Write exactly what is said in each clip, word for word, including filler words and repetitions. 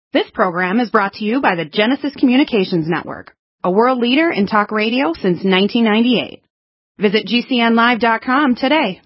This program is brought to you by the Genesis Communications Network, a world leader in talk radio since nineteen ninety-eight. Visit G C N live dot com today.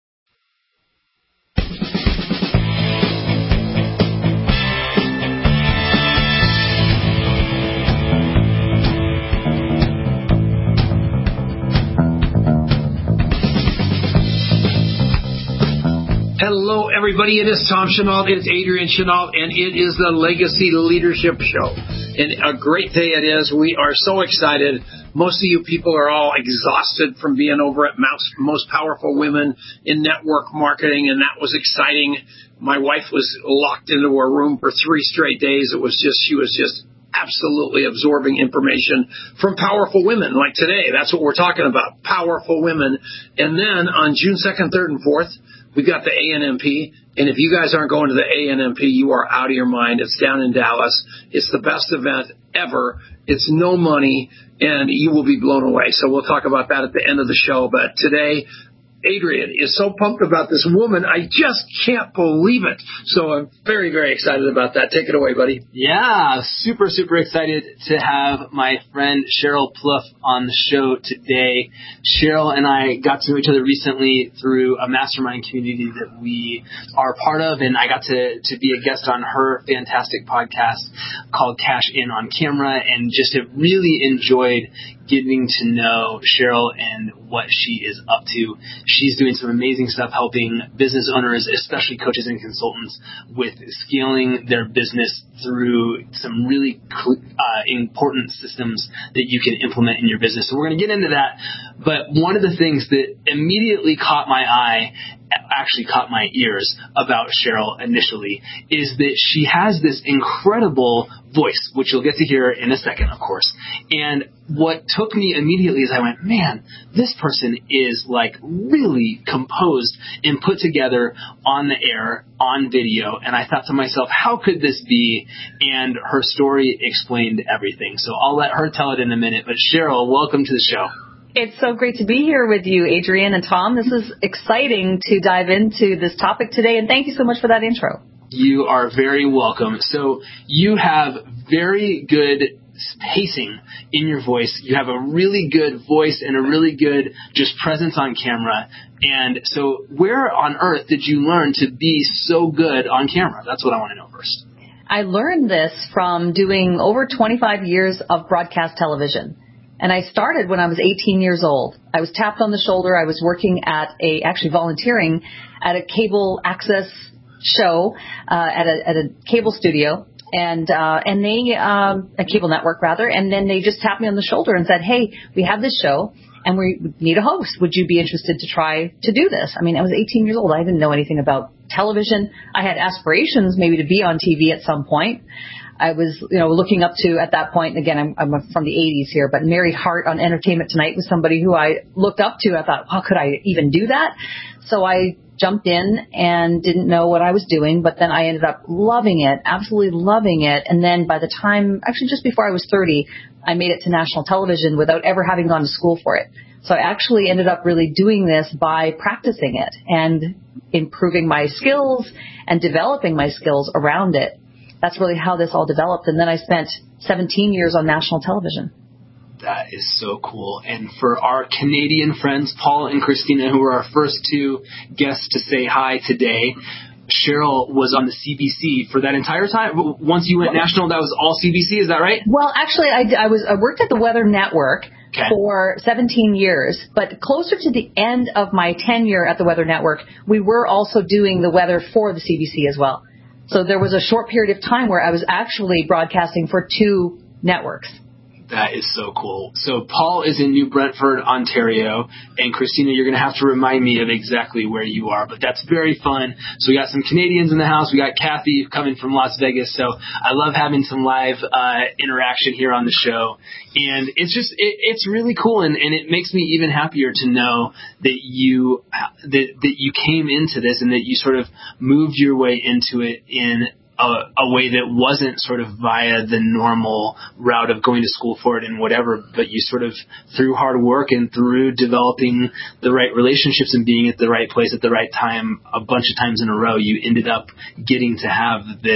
Hello, everybody. It is Tom Chenault. It's Adrian Chenault, and it is the Legacy Leadership Show. And a great day it is. We are so excited. Most of you people are all exhausted from being over at Most Powerful Women in Network Marketing, and that was exciting. My wife was locked into her room for three straight days. It was just, she was just absolutely absorbing information from powerful women like today. That's what we're talking about, powerful women. And then on June second, third, and fourth, we've got the A N M P, and if you guys aren't going to the A N M P, you are out of your mind. It's down in Dallas. It's the best event ever. It's no money, and you will be blown away. So we'll talk about that at the end of the show. But today, Adrian is so pumped about this woman, I just can't believe it. So I'm very, very excited about that. Take it away, buddy. Yeah, super, super excited to have my friend Cheryl Plouffe on the show today. Cheryl and I got to know each other recently through a mastermind community that we are part of, and I got to, to be a guest on her fantastic podcast called Cash In on Camera, and just have really enjoyed getting to know Cheryl and what she is up to. She's doing some amazing stuff helping business owners, especially coaches and consultants, with scaling their business through some really uh, important systems that you can implement in your business. So we're going to get into that. But one of the things that immediately caught my eye, actually caught my ears about Cheryl initially, is that she has this incredible voice, which you'll get to hear in a second, of course. And what took me immediately is I went, man, this person is like really composed and put together on the air, on video. And I thought to myself, how could this be? And her story explained everything. So I'll let her tell it in a minute. But Cheryl, welcome to the show. It's so great to be here with you, Adrian and Tom. This is exciting to dive into this topic today, and thank you so much for that intro. You are very welcome. So you have very good pacing in your voice. You have a really good voice and a really good just presence on camera. And so where on earth did you learn to be so good on camera? That's what I want to know first. I learned this from doing over twenty-five years of broadcast television. And I started when I was eighteen years old. I was tapped on the shoulder. I was working at a, actually volunteering at a cable access show, uh, at a, at a cable studio and, uh, and they, um, a cable network rather. And then they just tapped me on the shoulder and said, hey, we have this show and we need a host. Would you be interested to try to do this? I mean, I was eighteen years old. I didn't know anything about television. I had aspirations maybe to be on T V at some point. I was, you know, looking up to at that point, again, I'm, I'm from the eighties here, but Mary Hart on Entertainment Tonight was somebody who I looked up to. I thought, how could I even do that? So I jumped in and didn't know what I was doing, but then I ended up loving it, absolutely loving it. And then by the time, actually just before I was thirty, I made it to national television without ever having gone to school for it. So I actually ended up really doing this by practicing it and improving my skills and developing my skills around it. That's really how this all developed. And then I spent seventeen years on national television. That is so cool. And for our Canadian friends, Paul and Christina, who were our first two guests to say hi today, Cheryl was on the C B C for that entire time. Once you went national, that was all C B C. Is that right? Well, actually, I, I was I worked at the Weather Network okay. for seventeen years. But closer to the end of my tenure at the Weather Network, we were also doing the weather for the C B C as well. So there was a short period of time where I was actually broadcasting for two networks. That is so cool. So Paul is in New Brentford, Ontario, and Christina, you're going to have to remind me of exactly where you are, but that's very fun. So we got some Canadians in the house. We got Kathy coming from Las Vegas. So I love having some live uh, interaction here on the show. And it's just, it, it's really cool. And, and it makes me even happier to know that you, that, that you came into this and that you sort of moved your way into it in A, a way that wasn't sort of via the normal route of going to school for it and whatever, but you sort of through hard work and through developing the right relationships and being at the right place at the right time a bunch of times in a row, you ended up getting to have this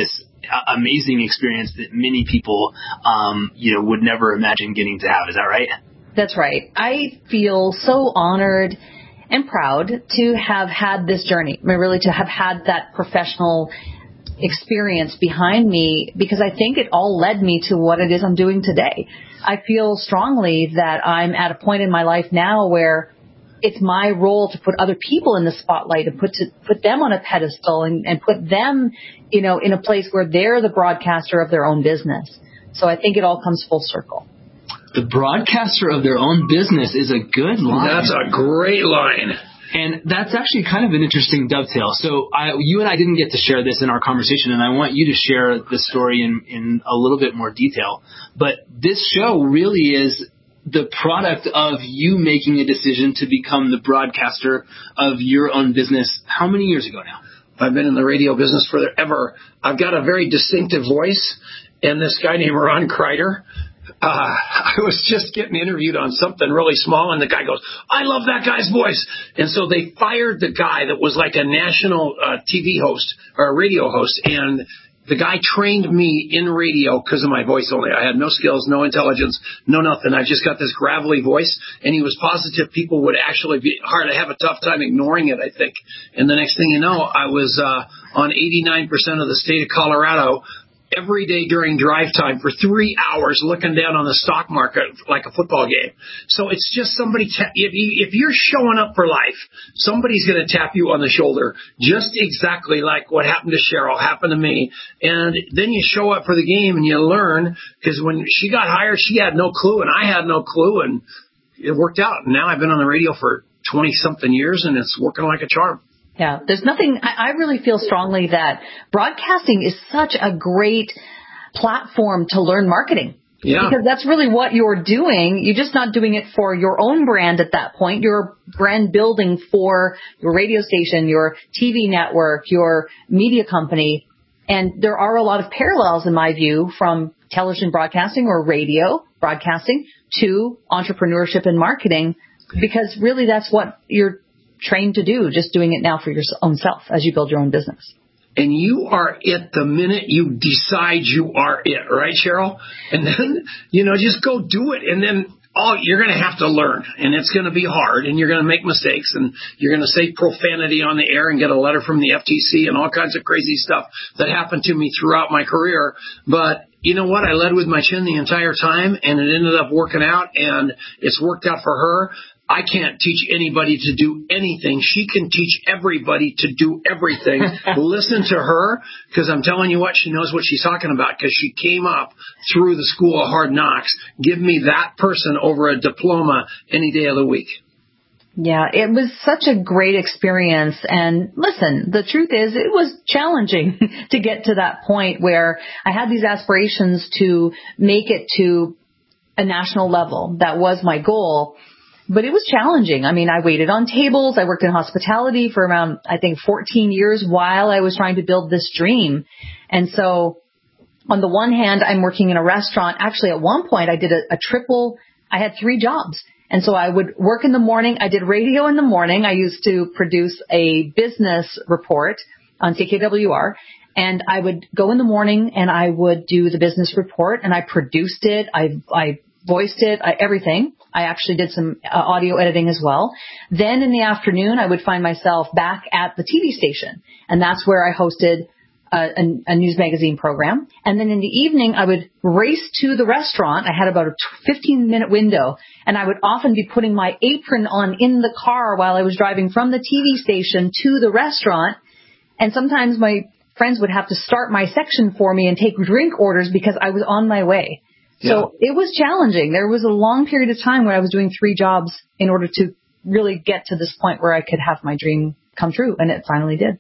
a- amazing experience that many people, um, you know, would never imagine getting to have. Is that right? That's right. I feel so honored and proud to have had this journey. I mean, really to have had that professional experience behind me, because I think it all led me to what it is I'm doing today. I feel strongly that I'm at a point in my life now where it's my role to put other people in the spotlight and put to put them on a pedestal and, and put them, you know, in a place where they're the broadcaster of their own business. So I think it all comes full circle. The broadcaster of their own business is a good line. That's a great line. And that's actually kind of an interesting dovetail. So I, you and I didn't get to share this in our conversation, and I want you to share the story in, in a little bit more detail. But this show really is the product of you making a decision to become the broadcaster of your own business. How many years ago now? I've been in the radio business forever. I've got a very distinctive voice, and this guy named Ron Kreider, uh, I was just getting interviewed on something really small, and the guy goes, I love that guy's voice. And so they fired the guy that was like a national uh, T V host or a radio host, and the guy trained me in radio because of my voice only. I had no skills, no intelligence, no nothing. I just got this gravelly voice, and he was positive people would actually be hard to have a tough time ignoring it, I think. And the next thing you know, I was uh, on eighty-nine percent of the state of Colorado every day during drive time for three hours looking down on the stock market like a football game. So it's just somebody, ta- if, you, if you're showing up for life, somebody's going to tap you on the shoulder, just exactly like what happened to Cheryl, happened to me. And then you show up for the game and you learn, because when she got hired, she had no clue and I had no clue, and it worked out. And now I've been on the radio for twenty-something years, and it's working like a charm. Yeah, there's nothing, I, I really feel strongly that broadcasting is such a great platform to learn marketing. Yeah. Because that's really what you're doing. You're just not doing it for your own brand at that point. You're brand building for your radio station, your T V network, your media company. And there are a lot of parallels, in my view, from television broadcasting or radio broadcasting to entrepreneurship and marketing, because really that's what you're trained to do, just doing it now for your own self as you build your own business. And you are it the minute you decide you are it, right, Cheryl? And then, you know, just go do it. And then oh, you're going to have to learn, and it's going to be hard, and you're going to make mistakes, and you're going to say profanity on the air and get a letter from the F T C and all kinds of crazy stuff that happened to me throughout my career. But you know what? I led with my chin the entire time, and it ended up working out, and it's worked out for her. I can't teach anybody to do anything. She can teach everybody to do everything. Listen to her, because I'm telling you what, she knows what she's talking about, because she came up through the school of hard knocks. Give me that person over a diploma any day of the week. Yeah, it was such a great experience. And listen, the truth is it was challenging to get to that point where I had these aspirations to make it to a national level. That was my goal. But it was challenging. I mean, I waited on tables. I worked in hospitality for around, I think, fourteen years while I was trying to build this dream. And so on the one hand, I'm working in a restaurant. Actually, at one point, I did a, a triple. I had three jobs. And so I would work in the morning. I did radio in the morning. I used to produce a business report on C K W R. And I would go in the morning and I would do the business report, and I produced it. I, I voiced it, I, everything. I actually did some uh, audio editing as well. Then in the afternoon, I would find myself back at the T V station, and that's where I hosted a, a, a news magazine program. And then in the evening, I would race to the restaurant. I had about a fifteen-minute window, and I would often be putting my apron on in the car while I was driving from the T V station to the restaurant. And sometimes my friends would have to start my section for me and take drink orders because I was on my way. So yeah. It was challenging. There was a long period of time where I was doing three jobs in order to really get to this point where I could have my dream come true, and it finally did.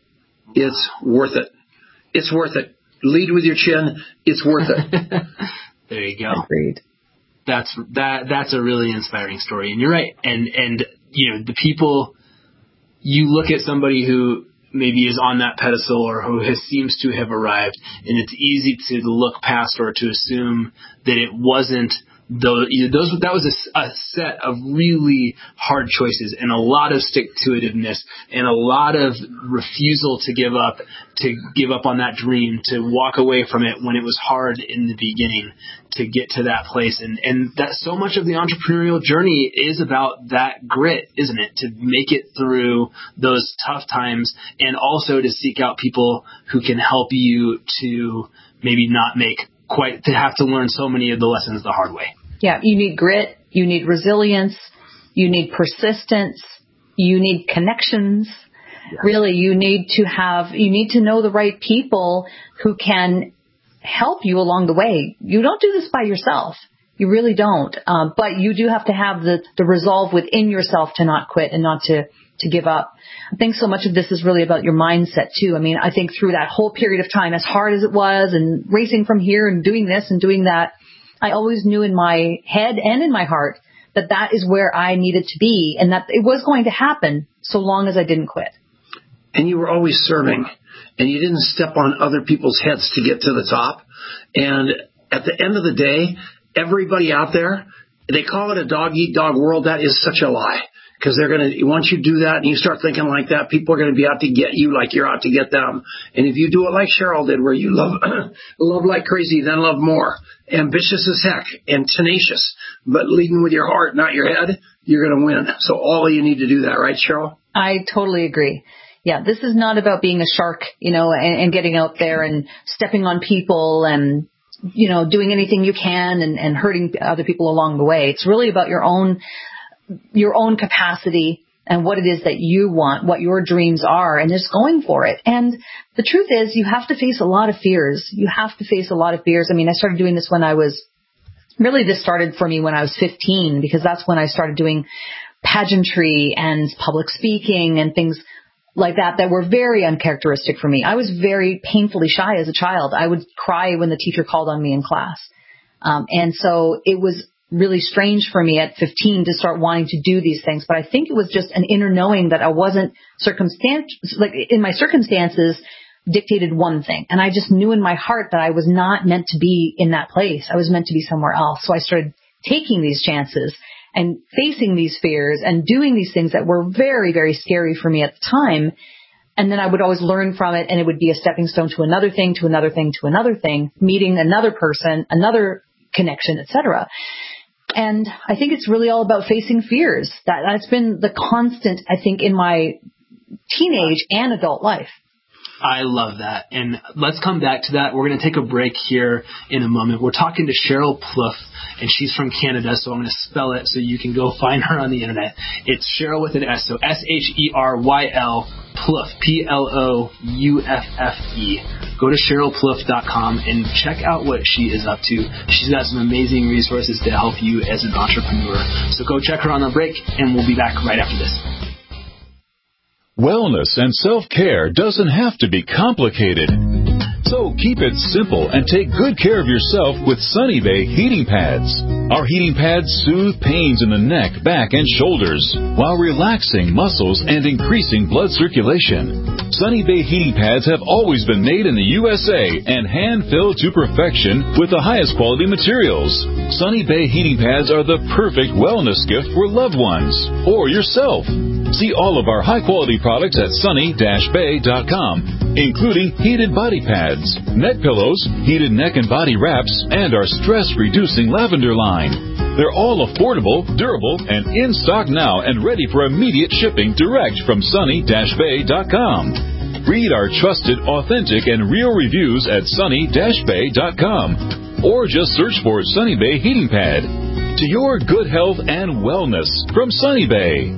It's worth it. It's worth it. Lead with your chin. It's worth it. There you go. Agreed. That's that. That's a really inspiring story, and you're right. And and you know, the people, you look at somebody who maybe is on that pedestal or who has, seems to have arrived, and it's easy to look past or to assume that it wasn't those, those that was a, a set of really hard choices and a lot of stick-to-itiveness and a lot of refusal to give up, to give up on that dream, to walk away from it when it was hard in the beginning to get to that place. And, and that so much of the entrepreneurial journey is about that grit, isn't it? To make it through those tough times and also to seek out people who can help you to maybe not make quite, to have to learn so many of the lessons the hard way. Yeah, you need grit, you need resilience, you need persistence, you need connections. Yes. Really, you need to have, you need to know the right people who can help you along the way. You don't do this by yourself. You really don't. Um, but you do have to have the, the resolve within yourself to not quit and not to, to give up. I think so much of this is really about your mindset too. I mean, I think through that whole period of time, as hard as it was and racing from here and doing this and doing that, I always knew in my head and in my heart that that is where I needed to be and that it was going to happen so long as I didn't quit. And you were always serving, and you didn't step on other people's heads to get to the top. And at the end of the day, everybody out there, they call it a dog-eat-dog world. That is such a lie. Because they're going to, once you do that and you start thinking like that, people are going to be out to get you like you're out to get them. And if you do it like Cheryl did, where you love, love like crazy, then love more, ambitious as heck and tenacious, but leading with your heart, not your head, you're going to win. So all of you need to do that, right, Cheryl? I totally agree. Yeah, this is not about being a shark, you know, and, and getting out there and stepping on people and, you know, doing anything you can and, and hurting other people along the way. It's really about your own your own capacity and what it is that you want, what your dreams are, and just going for it. And the truth is, you have to face a lot of fears. You have to face a lot of fears. I mean, I started doing this when I was, really this started for me when I was fifteen, because that's when I started doing pageantry and public speaking and things like that that were very uncharacteristic for me. I was very painfully shy as a child. I would cry when the teacher called on me in class. Um, and so it was really strange for me at fifteen to start wanting to do these things. But I think it was just an inner knowing that I wasn't circumstan- like in my circumstances dictated one thing. And I just knew in my heart that I was not meant to be in that place. I was meant to be somewhere else. So I started taking these chances and facing these fears and doing these things that were very, very scary for me at the time. And then I would always learn from it, and it would be a stepping stone to another thing, to another thing, to another thing, meeting another person, another connection, et cetera. And I think it's really all about facing fears. That, that's been the constant, I think, in my teenage and adult life. I love that. And let's come back to that. We're going to take a break here in a moment. We're talking to Cheryl Plouffe, and she's from Canada, so I'm going to spell it so you can go find her on the internet. It's Cheryl with an S, so S H E R Y L, Plouffe, P L O U F F E. Go to cheryl plouffe dot com and check out what she is up to. She's got some amazing resources to help you as an entrepreneur. So go check her on the break, and we'll be back right after this. Wellness and self-care doesn't have to be complicated. So keep it simple and take good care of yourself with Sunny Bay heating pads. Our heating pads soothe pains in the neck, back, and shoulders while relaxing muscles and increasing blood circulation. Sunny Bay heating pads have always been made in the U S A and hand-filled to perfection with the highest quality materials. Sunny Bay heating pads are the perfect wellness gift for loved ones or yourself. See all of our high-quality products at sunny dash bay dot com, including heated body pads, neck pillows, heated neck and body wraps, and our stress-reducing lavender line. They're all affordable, durable, and in stock now and ready for immediate shipping direct from sunny dash bay dot com. Read our trusted, authentic, and real reviews at sunny dash bay dot com, or just search for Sunny Bay Heating Pad. To your good health and wellness from Sunny Bay.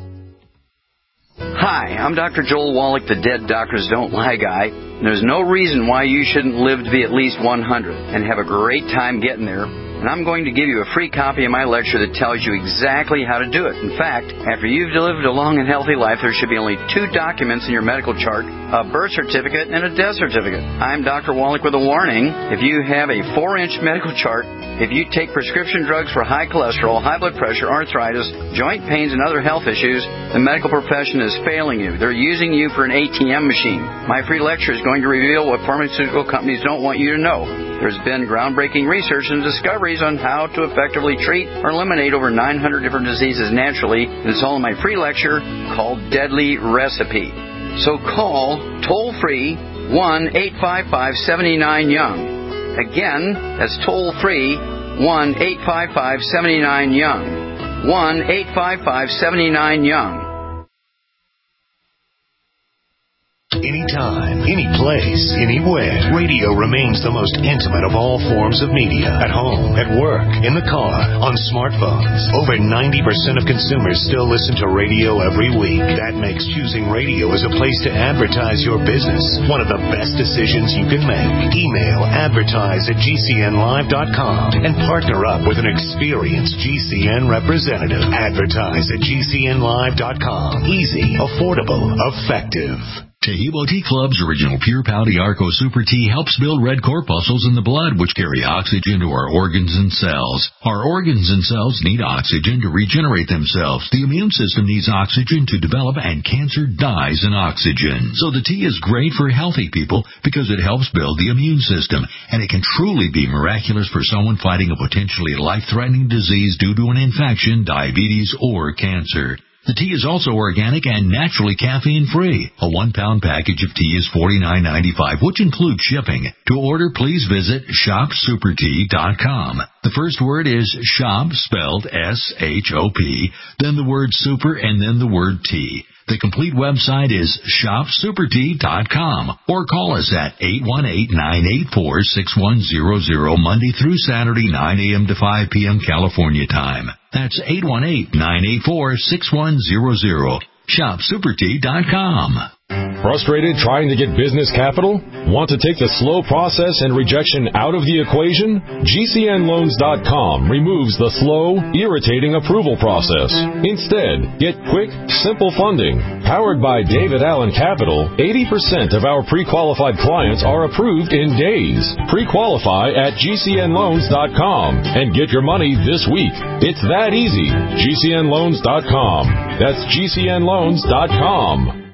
Hi, I'm Doctor Joel Wallach, the Dead Doctors Don't Lie guy. There's no reason why you shouldn't live to be at least one hundred and have a great time getting there. And I'm going to give you a free copy of my lecture that tells you exactly how to do it. In fact, after you've lived a long and healthy life, there should be only two documents in your medical chart, a birth certificate and a death certificate. I'm Doctor Wallach with a warning. If you have a four-inch medical chart, if you take prescription drugs for high cholesterol, high blood pressure, arthritis, joint pains, and other health issues, the medical profession is failing you. They're using you for an A T M machine. My free lecture is going to reveal what pharmaceutical companies don't want you to know. There's been groundbreaking research and discoveries on how to effectively treat or eliminate over nine hundred different diseases naturally. And it's all in my free lecture called Deadly Recipe. So call toll-free one eight five five, seven nine, young. Again, that's toll-free one eight five five, seven nine, young. one eight five five, seven nine, young. Anytime, any place, anywhere, radio remains the most intimate of all forms of media. At home, at work, in the car, on smartphones. Over ninety percent of consumers still listen to radio every week. That makes choosing radio as a place to advertise your business one of the best decisions you can make. Email advertise at G C N live dot com and partner up with an experienced G C N representative. Advertise at G C N live dot com. Easy, affordable, effective. Tahibo Tea Club's original Pure Pouty Arco Super Tea helps build red corpuscles in the blood, which carry oxygen to our organs and cells. Our organs and cells need oxygen to regenerate themselves. The immune system needs oxygen to develop, and cancer dies in oxygen. So the tea is great for healthy people because it helps build the immune system, and it can truly be miraculous for someone fighting a potentially life-threatening disease due to an infection, diabetes, or cancer. The tea is also organic and naturally caffeine-free. A one-pound package of tea is forty-nine ninety-five, which includes shipping. To order, please visit shop super tea dot com. The first word is shop, spelled S H O P, then the word super, and then the word tea. The complete website is shop super tea dot com, or call us at eight one eight, nine eight four, six one zero zero Monday through Saturday, nine a.m. to five p.m. California time. That's eight one eight, nine eight four, six one zero zero. shop super tea dot com. Frustrated trying to get business capital? Want to take the slow process and rejection out of the equation? G C N loans dot com removes the slow, irritating approval process. Instead, get quick, simple funding. Powered by David Allen Capital, eighty percent of our pre-qualified clients are approved in days. Pre-qualify at G C N loans dot com and get your money this week. It's that easy. G C N loans dot com. That's G C N loans dot com.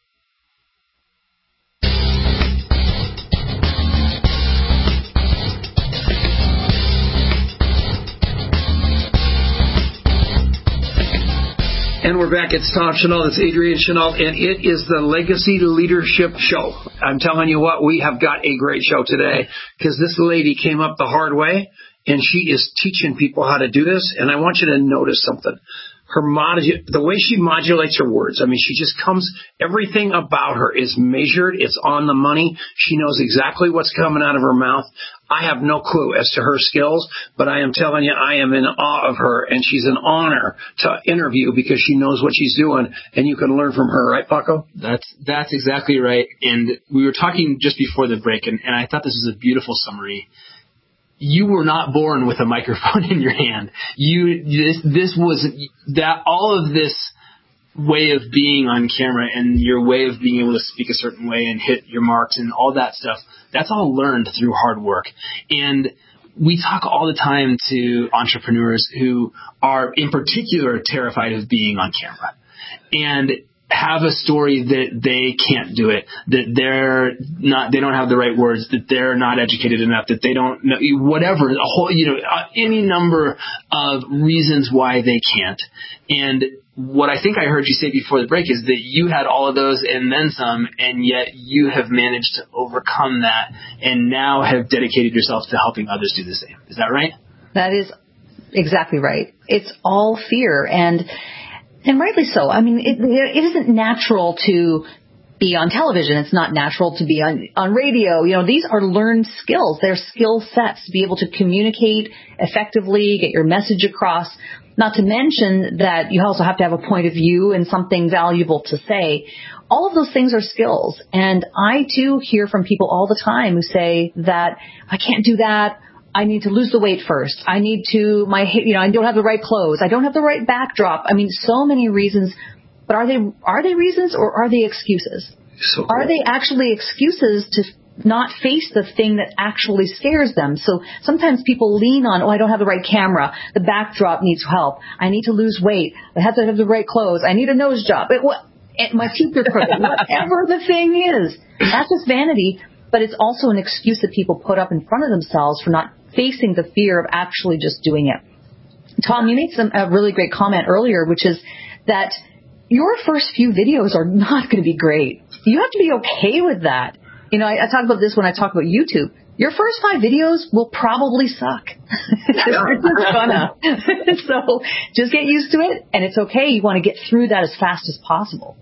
And we're back. It's Tom Chenault. It's Adrian Chenault, and it is the Legacy Leadership Show. I'm telling you what, we have got a great show today because this lady came up the hard way, and she is teaching people how to do this. And I want you to notice something. Her modu- the way she modulates her words, I mean, she just comes, everything about her is measured. It's on the money. She knows exactly what's coming out of her mouth. I have no clue as to her skills, but I am telling you, I am in awe of her, and she's an honor to interview because she knows what she's doing, and you can learn from her, right, Paco? That's that's exactly right. And we were talking just before the break, and, and I thought this was a beautiful summary. You were not born with a microphone in your hand. You this this was that all of this way of being on camera and your way of being able to speak a certain way and hit your marks and all that stuff, that's all learned through hard work. And we talk all the time to entrepreneurs who are in particular terrified of being on camera and have a story that they can't do it, that they're not, they don't have the right words, that they're not educated enough, that they don't know, whatever, a whole, you know, any number of reasons why they can't. And what I think I heard you say before the break is that you had all of those and then some, and yet you have managed to overcome that and now have dedicated yourself to helping others do the same. Is that right? That is exactly right. It's all fear, and and rightly so. I mean, it, it isn't natural to be on television. It's not natural to be on, on radio. You know, these are learned skills. They're skill sets to be able to communicate effectively, get your message across. Not to mention that you also have to have a point of view and something valuable to say. All of those things are skills. And I, too, hear from people all the time who say that I can't do that. I need to lose the weight first. I need to, my, you know, I don't have the right clothes. I don't have the right backdrop. I mean, so many reasons. But are they, are they reasons or are they excuses? So are they actually excuses to not face the thing that actually scares them? So sometimes people lean on, oh, I don't have the right camera. The backdrop needs help. I need to lose weight. I have to have the right clothes. I need a nose job. It, what, it, my teeth are crooked. Whatever the thing is, that's just vanity. but it's also an excuse that people put up in front of themselves for not facing the fear of actually just doing it. Tom, you made some a really great comment earlier, which is that your first few videos are not going to be great. You have to be okay with that. You know, I, I talk about this when I talk about YouTube. Your first five videos will probably suck. They're just gonna. So just get used to it, and it's okay. You want to get through that as fast as possible.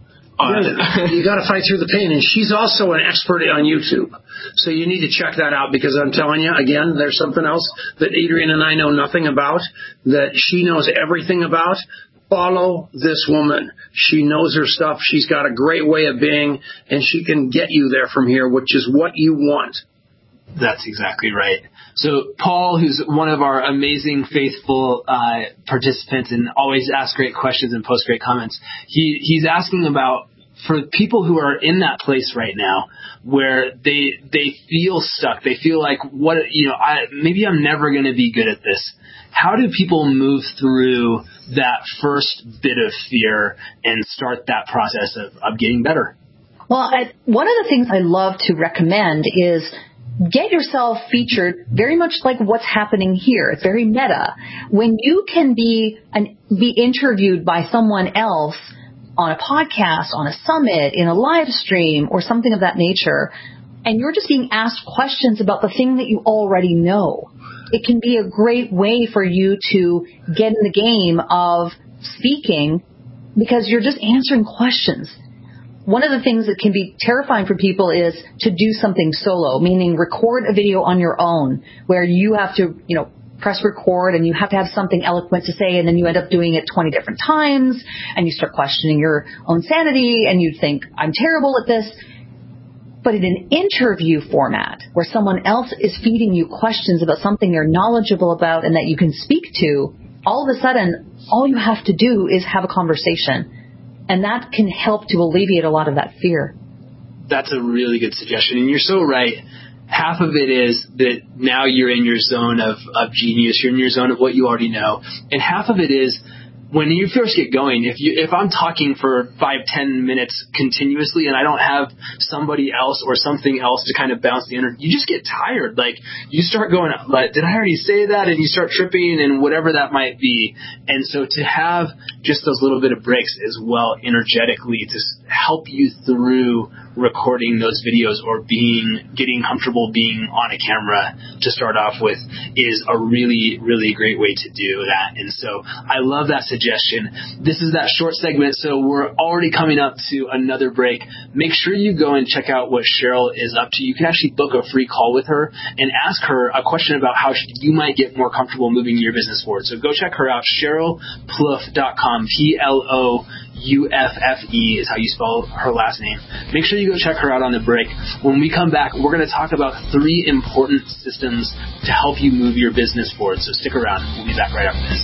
Uh, you got to fight through the pain. And she's also an expert on YouTube. So you need to check that out, because I'm telling you, again, there's something else that Adrian and I know nothing about, that she knows everything about. Follow this woman. She knows her stuff. She's got a great way of being, and she can get you there from here, which is what you want. That's exactly right. So Paul, who's one of our amazing, faithful uh, participants and always asks great questions and posts great comments, he he's asking about, for people who are in that place right now where they they feel stuck, they feel like, what you know, I, maybe I'm never going to be good at this. How do people move through that first bit of fear and start that process of, of getting better? Well, I, one of the things I love to recommend is get yourself featured very much like what's happening here. It's very meta. When you can be an, be interviewed by someone else on a podcast, on a summit, in a live stream, or something of that nature, and you're just being asked questions about the thing that you already know, it can be a great way for you to get in the game of speaking, because you're just answering questions. One of the things that can be terrifying for people is to do something solo, meaning record a video on your own where you have to, you know, press record and you have to have something eloquent to say, and then you end up doing it twenty different times and you start questioning your own sanity and you think, I'm terrible at this. But in an interview format where someone else is feeding you questions about something you're knowledgeable about and that you can speak to, all of a sudden, all you have to do is have a conversation. And that can help to alleviate a lot of that fear. That's a really good suggestion. And you're so right. Half of it is that now you're in your zone of, of genius. You're in your zone of what you already know. And half of it is when you first get going, if you if I'm talking for five, ten minutes continuously and I don't have somebody else or something else to kind of bounce the energy, you just get tired. Like, you start going, but did I already say that? And you start tripping and whatever that might be. And so to have just those little bit of breaks as well energetically to help you through recording those videos or being getting comfortable being on a camera to start off with is a really, really great way to do that. And so I love that suggestion. This is that short segment, so we're already coming up to another break. Make sure you go and check out what Cheryl is up to. You can actually book a free call with her and ask her a question about how you might get more comfortable moving your business forward. So go check her out, Cheryl Plouffe dot com, P L O U F F E is how you spell her last name. Make sure you go check her out on the break. When we come back, we're going to talk about three important systems to help you move your business forward. So stick around. We'll be back right after this.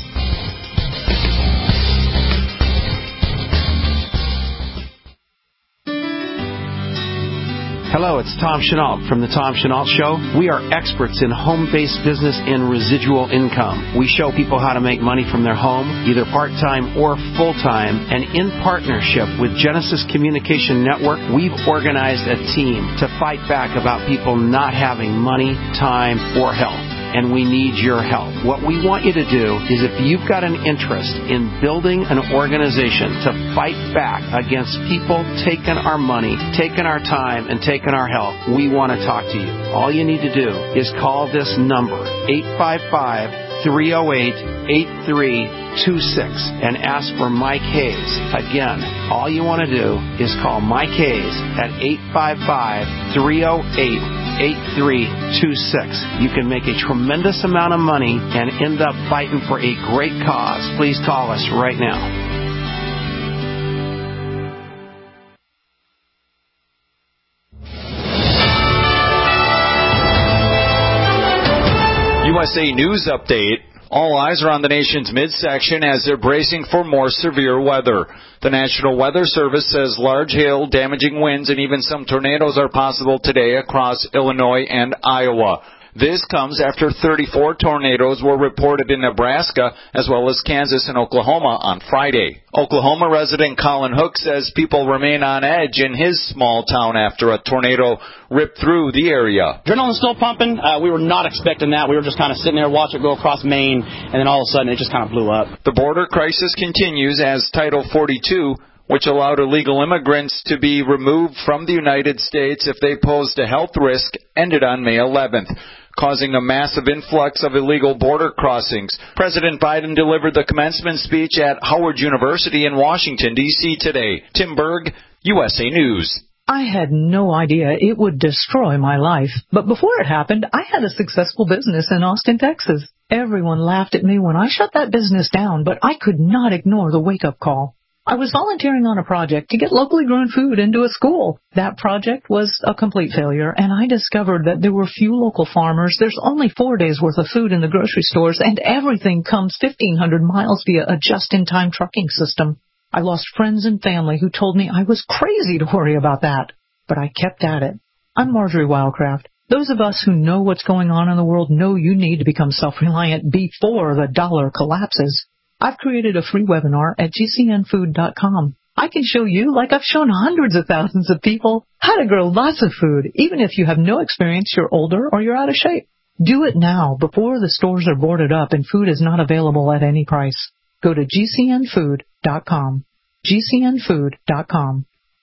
Hello, it's Tom Chenault from The Tom Chenault Show. We are experts in home-based business and residual income. We show people how to make money from their home, either part-time or full-time. And in partnership with Genesis Communication Network, we've organized a team to fight back about people not having money, time, or health. And we need your help. What we want you to do is, if you've got an interest in building an organization to fight back against people taking our money, taking our time, and taking our health, we want to talk to you. All you need to do is call this number, eight five five, three oh eight, eight three two six, and ask for Mike Hayes. Again, all you want to do is call Mike Hayes at eight five five, three oh eight, eight three two six. You can make a tremendous amount of money and end up fighting for a great cause. Please call us right now. U S A News Update. All eyes are on the nation's midsection as they're bracing for more severe weather. The National Weather Service says large hail, damaging winds, and even some tornadoes are possible today across Illinois and Iowa. This comes after thirty-four tornadoes were reported in Nebraska as well as Kansas and Oklahoma on Friday. Oklahoma resident Colin Hook says people remain on edge in his small town after a tornado ripped through the area. Adrenaline's still pumping. Uh, we were not expecting that. We were just kind of sitting there watching it go across Maine, and then all of a sudden it just kind of blew up. The border crisis continues as Title forty-two, which allowed illegal immigrants to be removed from the United States if they posed a health risk, ended on May eleventh, causing a massive influx of illegal border crossings. President Biden delivered the commencement speech at Howard University in Washington, D C today. Tim Berg, U S A News. I had no idea it would destroy my life. But before it happened, I had a successful business in Austin, Texas. Everyone laughed at me when I shut that business down, but I could not ignore the wake-up call. I was volunteering on a project to get locally grown food into a school. That project was a complete failure, and I discovered that there were few local farmers. There's only four days' worth of food in the grocery stores, and everything comes fifteen hundred miles via a just-in-time trucking system. I lost friends and family who told me I was crazy to worry about that, but I kept at it. I'm Marjorie Wildcraft. Those of us who know what's going on in the world know you need to become self-reliant before the dollar collapses. I've created a free webinar at G C N food dot com. I can show you, like I've shown hundreds of thousands of people, how to grow lots of food, even if you have no experience, you're older, or you're out of shape. Do it now before the stores are boarded up and food is not available at any price. Go to G C N food dot com. G C N food dot com.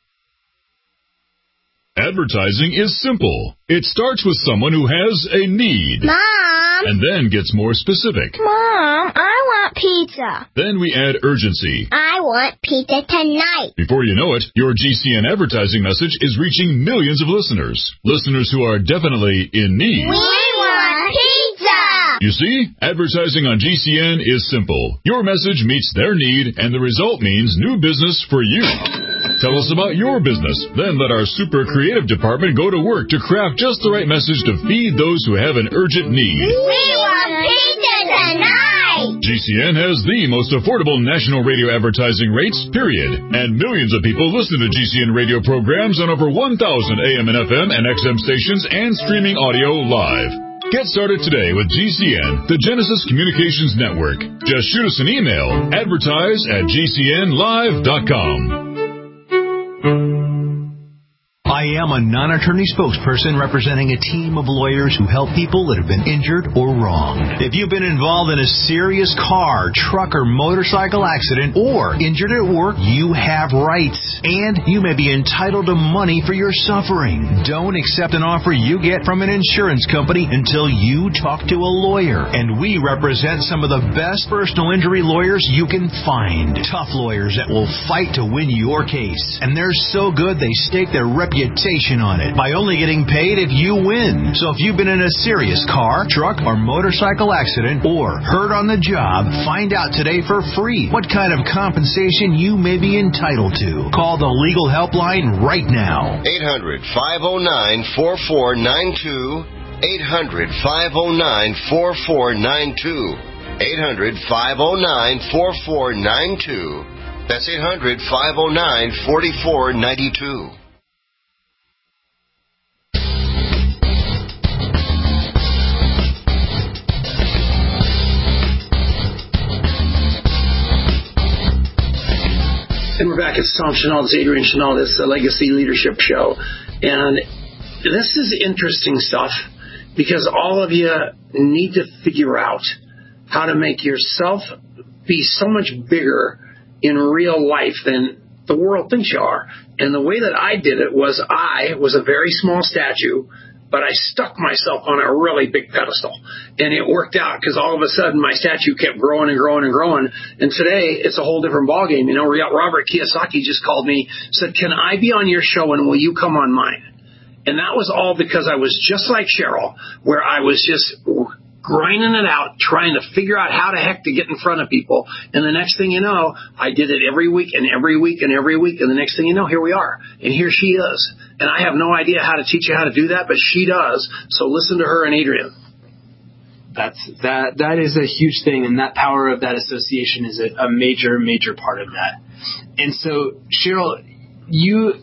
Advertising is simple. It starts with someone who has a need. Mom! And then gets more specific. Mom, I want pizza. Then we add urgency. I want pizza tonight. Before you know it, your G C N advertising message is reaching millions of listeners. Listeners who are definitely in need. We want pizza! You see, advertising on G C N is simple. Your message meets their need, and the result means new business for you. Tell us about your business. Then let our super creative department go to work to craft just the right message to feed those who have an urgent need. We want pizza tonight! G C N has the most affordable national radio advertising rates, period. And millions of people listen to G C N radio programs on over one thousand A M and F M and X M stations and streaming audio live. Get started today with G C N, the Genesis Communications Network. Just shoot us an email, advertise at G C N live dot com. I am a non-attorney spokesperson representing a team of lawyers who help people that have been injured or wronged. If you've been involved in a serious car, truck, or motorcycle accident or injured at work, you have rights, and you may be entitled to money for your suffering. Don't accept an offer you get from an insurance company until you talk to a lawyer, and we represent some of the best personal injury lawyers you can find. Tough lawyers that will fight to win your case, and they're so good they stake their reputation on it by only getting paid if you win. So if you've been in a serious car, truck, or motorcycle accident or hurt on the job, find out today for free what kind of compensation you may be entitled to. Call the legal helpline right now. eight hundred, five oh nine, four four nine two. eight hundred, five oh nine, four four nine two. eight hundred, five oh nine, four four nine two. That's eight hundred, five oh nine, four four nine two. And we're back. It's Tom Chenault. It's Adrian Chenault. This is the Legacy Leadership Show. And this is interesting stuff because all of you need to figure out how to make yourself be so much bigger in real life than the world thinks you are. And the way that I did it was I was a very small statue, but I stuck myself on a really big pedestal. And it worked out because all of a sudden my statue kept growing and growing and growing. And today it's a whole different ballgame. You know, Robert Kiyosaki just called me, said, can I be on your show and will you come on mine? And that was all because I was just like Cheryl, where I was just grinding it out, trying to figure out how the heck to get in front of people. And the next thing you know, I did it every week and every week and every week. And the next thing you know, here we are. And here she is. And I have no idea how to teach you how to do that, but she does. So listen to her and Adrian. That's that. That is a huge thing, and that power of that association is a, a major, major part of that. And so, Cheryl, you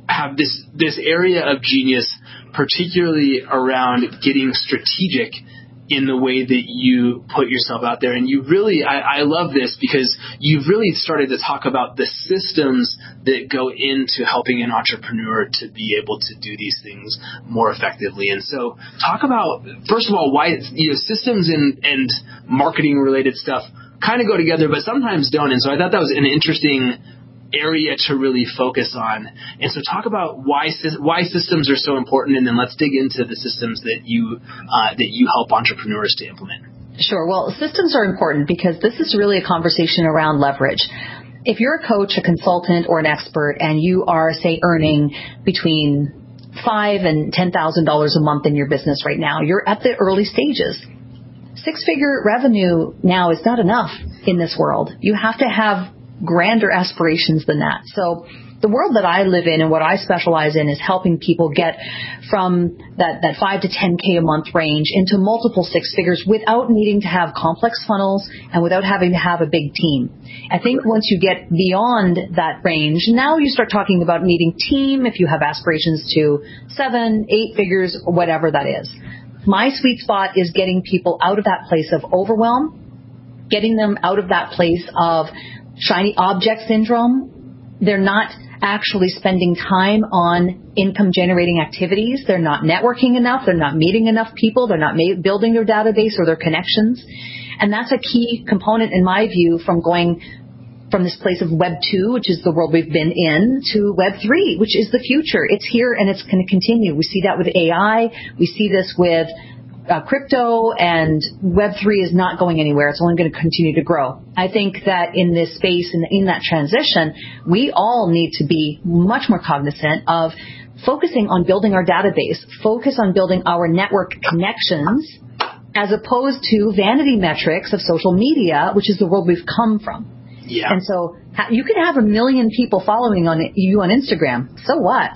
have this this area of genius, particularly around getting strategic in the way that you put yourself out there. And you really, I, I love this because you've really started to talk about the systems that go into helping an entrepreneur to be able to do these things more effectively. And so talk about, first of all, why it's, you know, systems and, and marketing related stuff kind of go together, but sometimes don't. And so I thought that was an interesting area to really focus on. And so talk about why why systems are so important, and then let's dig into the systems that you uh, that you help entrepreneurs to implement. Sure. Well, systems are important because this is really a conversation around leverage. If you're a coach, a consultant, or an expert, and you are, say, earning between five and ten thousand dollars a month in your business right now, you're at the early stages. Six-figure revenue now is not enough in this world. You have to have grander aspirations than that. So the world that I live in and what I specialize in is helping people get from that, that five to ten K a month range into multiple six figures without needing to have complex funnels and without having to have a big team. I think once you get beyond that range, now you start talking about needing team if you have aspirations to seven, eight figures, or whatever that is. My sweet spot is getting people out of that place of overwhelm, getting them out of that place of shiny object syndrome. They're not actually spending time on income generating activities. They're not networking enough. They're not meeting enough people. They're not ma- building their database or their connections. And that's a key component, in my view, from going from this place of Web two, which is the world we've been in, to Web three, which is the future. It's here and it's going to continue. We see that with A I. We see this with Uh, crypto, and Web three is not going anywhere. It's only going to continue to grow. I think that in this space and in, in that transition, we all need to be much more cognizant of focusing on building our database, focus on building our network connections, as opposed to vanity metrics of social media, which is the world we've come from. Yeah. And so you could have a million people following on you on Instagram. So what?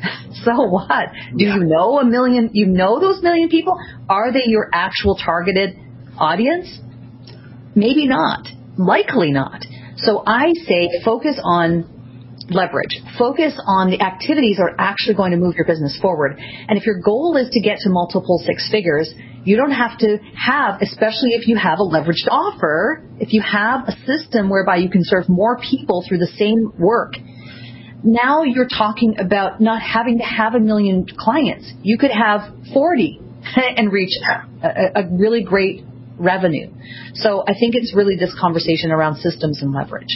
So what? Do yeah. you know a million, you know those million people? Are they your actual targeted audience? Maybe not. Likely not. So I say focus on leverage. Focus on the activities that are actually going to move your business forward. And if your goal is to get to multiple six figures, you don't have to have, especially if you have a leveraged offer, if you have a system whereby you can serve more people through the same work. Now you're talking about not having to have a million clients. You could have forty and reach a, a really great revenue. So I think it's really this conversation around systems and leverage.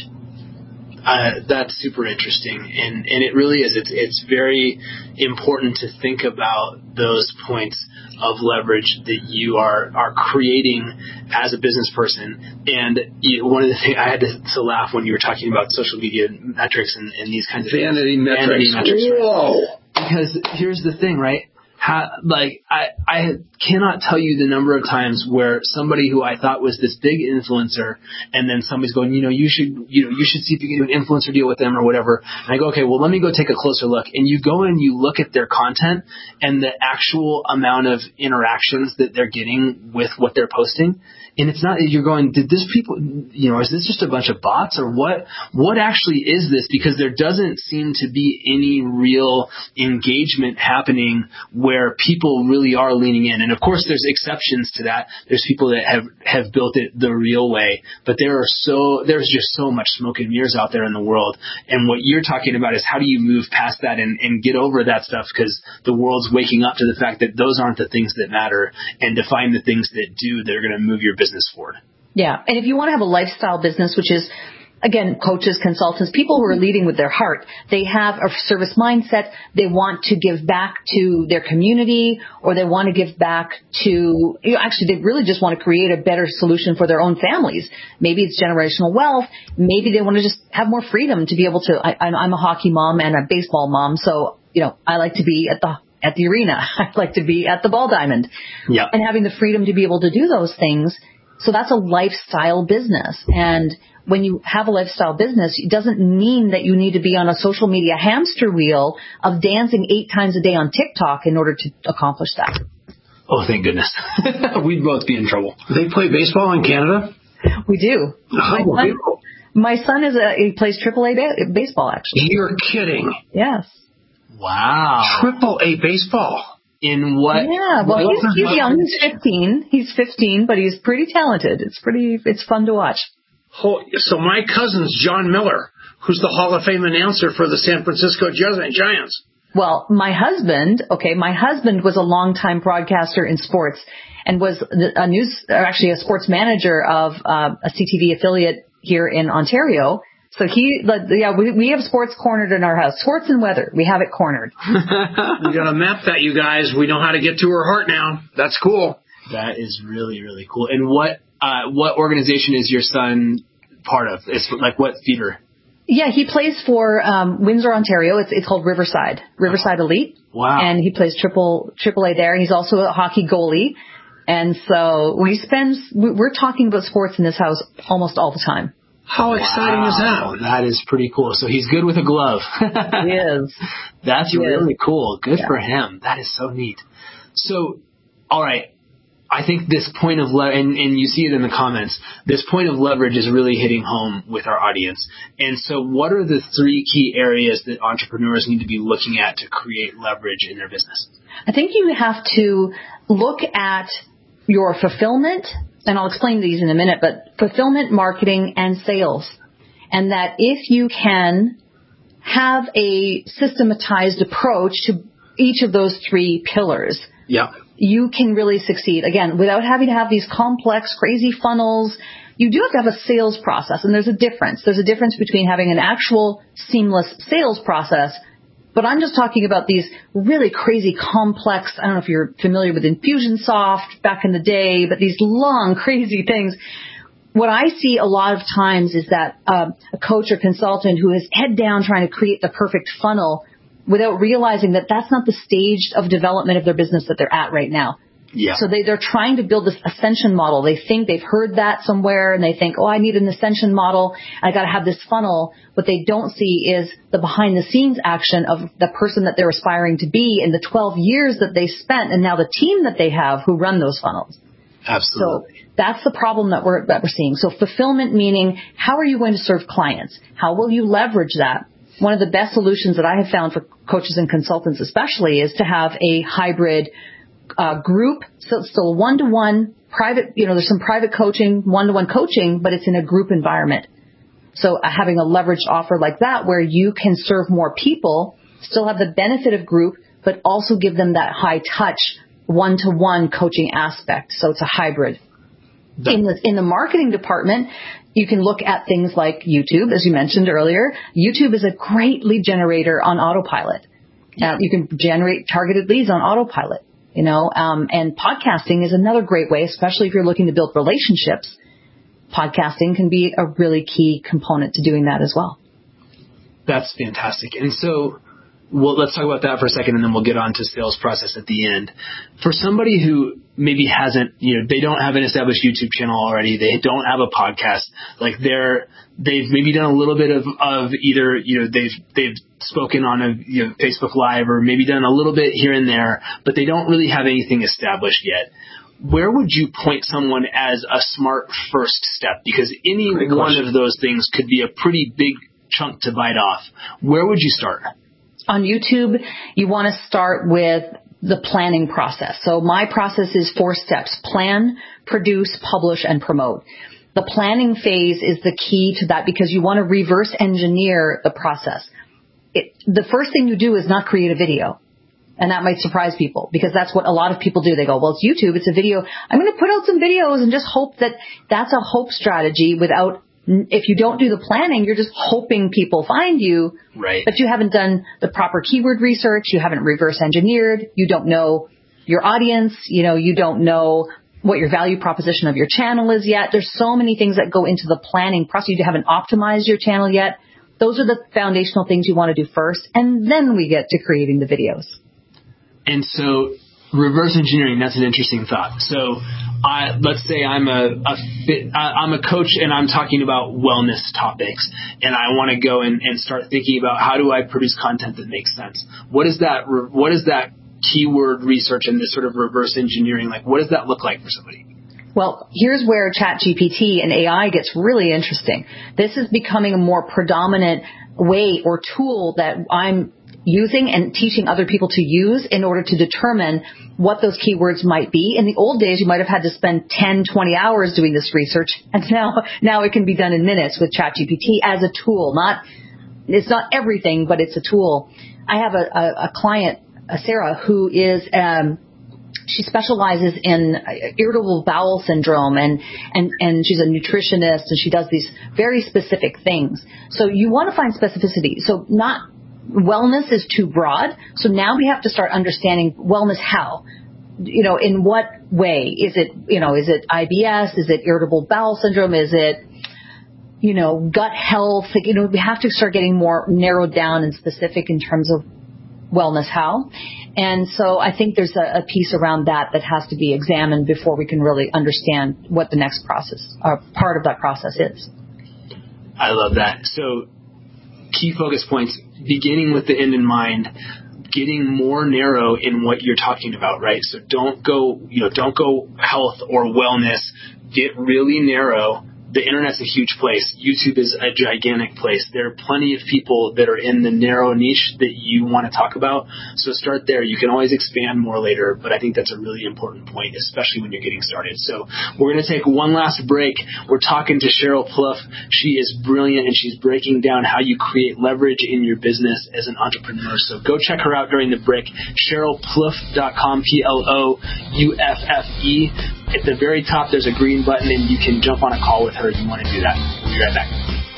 Uh, that's super interesting, and, and it really is. It's, it's very important to think about those points of leverage that you are, are creating as a business person. And you know, one of the things I had to, to laugh when you were talking about social media metrics and, and these kinds of vanity things. metrics. Vanity metrics. Whoa! Right? Because here's the thing, right? How, like I, I cannot tell you the number of times where somebody who I thought was this big influencer, and then somebody's going, you know, you should, you know, you should see if you can do an influencer deal with them or whatever. And I go, okay, well, let me go take a closer look. And you go and you look at their content and the actual amount of interactions that they're getting with what they're posting. And it's not, you're going, did this people, you know, is this just a bunch of bots or what, what actually is this? Because there doesn't seem to be any real engagement happening where people really are leaning in. And of course, there's exceptions to that. There's people that have, have built it the real way, but there are so, there's just so much smoke and mirrors out there in the world. And what you're talking about is how do you move past that and, and get over that stuff? Because the world's waking up to the fact that those aren't the things that matter, and to find the things that do that are going to move your business forward. Yeah. And if you want to have a lifestyle business, which is, again, coaches, consultants, people who are leading with their heart, they have a service mindset. They want to give back to their community, or they want to give back to, you know, actually, they really just want to create a better solution for their own families. Maybe it's generational wealth. Maybe they want to just have more freedom to be able to, I, I'm a hockey mom and a baseball mom. So, you know, I like to be at the at the arena. I like to be at the Ball Diamond. Yeah. And having the freedom to be able to do those things. So that's a lifestyle business. And when you have a lifestyle business, it doesn't mean that you need to be on a social media hamster wheel of dancing eight times a day on TikTok in order to accomplish that. Oh, thank goodness. We'd both be in trouble. They play baseball in Canada? We do. My son, my son is a, he plays triple A ba- baseball, actually. You're kidding. Yes. Wow. Triple A baseball. In what? Yeah, well, he's, he's young. He's fifteen. He's fifteen, but he's pretty talented. It's pretty, it's fun to watch. Oh, so my cousin's John Miller, who's the Hall of Fame announcer for the San Francisco Giants. Well, my husband, okay, my husband was a longtime broadcaster in sports and was a news, or actually a sports manager of uh, a C T V affiliate here in Ontario. So he, yeah, we, we have sports cornered in our house. Sports and weather, we have it cornered. We got to map that, you guys. We know how to get to her heart now. That's cool. That is really, really cool. And what uh, what organization is your son part of? It's like what theater? Yeah, he plays for um, Windsor, Ontario. It's it's called Riverside, Riverside Elite. Wow. And he plays triple triple A there. And he's also a hockey goalie. And so we spend, we're talking about sports in this house almost all the time. How exciting wow. is that? That is pretty cool. So he's good with a glove. He is. That's he really is. cool. Good yeah. for him. That is so neat. So, all right. I think this point of le- and, and you see it in the comments, this point of leverage is really hitting home with our audience. And so what are the three key areas that entrepreneurs need to be looking at to create leverage in their business? I think you have to look at your fulfillment, and I'll explain these in a minute, but fulfillment, marketing, and sales. And that if you can have a systematized approach to each of those three pillars, yeah. you can really succeed. Again, without having to have these complex, crazy funnels, you do have to have a sales process, and there's a difference. There's a difference between having an actual seamless sales process, but I'm just talking about these really crazy, complex, I don't know if you're familiar with Infusionsoft back in the day, but these long, crazy things. What I see a lot of times is that uh, a coach or consultant who is head down trying to create the perfect funnel without realizing that that's not the stage of development of their business that they're at right now. Yeah. So they, they're trying to build this ascension model. They think they've heard that somewhere, and they think, oh, I need an ascension model. I got to have this funnel. What they don't see is the behind-the-scenes action of the person that they're aspiring to be and the twelve years that they spent, and now the team that they have who run those funnels. Absolutely. So that's the problem that we're that we're seeing. So fulfillment, meaning how are you going to serve clients? How will you leverage that? One of the best solutions that I have found for coaches and consultants especially is to have a hybrid uh, group. So it's still one-to-one private, you know, there's some private coaching, one-to-one coaching, but it's in a group environment. So uh, having a leveraged offer like that where you can serve more people, still have the benefit of group, but also give them that high touch one-to-one coaching aspect. So it's a hybrid. In the, in the marketing department, you can look at things like YouTube, as you mentioned earlier. YouTube is a great lead generator on autopilot. Uh, you can generate targeted leads on autopilot, you know, um, and podcasting is another great way, especially if you're looking to build relationships. Podcasting can be a really key component to doing that as well. That's fantastic. And so, well, let's talk about that for a second, and then we'll get on to sales process at the end. For somebody who maybe hasn't, you know, they don't have an established YouTube channel already, they don't have a podcast, like they're, they've maybe done a little bit of, of either, you know, they've, they've spoken on a, you know, Facebook Live or maybe done a little bit here and there, but they don't really have anything established yet. Where would you point someone as a smart first step? Because any one of those things could be a pretty big chunk to bite off. Where would you start? On YouTube, you want to start with the planning process. So my process is four steps: plan, produce, publish, and promote. The planning phase is the key to that because you want to reverse engineer the process. It, the first thing you do is not create a video. And that might surprise people because that's what a lot of people do. They go, well, it's YouTube, it's a video. I'm going to put out some videos and just hope that that's a hope strategy without, if you don't do the planning, you're just hoping people find you. Right. But you haven't done the proper keyword research. You haven't reverse engineered. You don't know your audience. You know, you don't know what your value proposition of your channel is yet. There's so many things that go into the planning process. You haven't optimized your channel yet. Those are the foundational things you want to do first. And then we get to creating the videos. And so reverse engineering, that's an interesting thought. So I, let's say I'm a, a fit, I'm a coach and I'm talking about wellness topics and I want to go and, and start thinking about how do I produce content that makes sense? What is that, what is that keyword research and this sort of reverse engineering? Like, what does that look like for somebody? Well, here's where ChatGPT and A I gets really interesting. This is becoming a more predominant way or tool that I'm using and teaching other people to use in order to determine what those keywords might be. In the old days, you might have had to spend ten, twenty hours doing this research, and now now it can be done in minutes with ChatGPT as a tool. Not It's not everything, but it's a tool. I have a, a, a client, uh, Sarah, who is... Um, She specializes in irritable bowel syndrome, and, and, and she's a nutritionist, and she does these very specific things. So you want to find specificity. So not wellness is too broad. So now we have to start understanding wellness how. You know, in what way? Is it, you know, is it I B S? Is it irritable bowel syndrome? Is it, you know, gut health? You know, we have to start getting more narrowed down and specific in terms of wellness how. And so I think there's a, a piece around that that has to be examined before we can really understand what the next process, or part of that process is. I love that. So key focus points, beginning with the end in mind, getting more narrow in what you're talking about, right? So don't go, you know, don't go health or wellness. Get really narrow. The internet's a huge place. YouTube is a gigantic place. There are plenty of people that are in the narrow niche that you want to talk about. So start there. You can always expand more later, but I think that's a really important point, especially when you're getting started. So we're going to take one last break. We're talking to Cheryl Plouffe. She is brilliant, and she's breaking down how you create leverage in your business as an entrepreneur. So go check her out during the break. Cheryl Plouffe dot com, P L O U F F E. At the very top, there's a green button, and you can jump on a call with her if you want to do that. We'll be right back.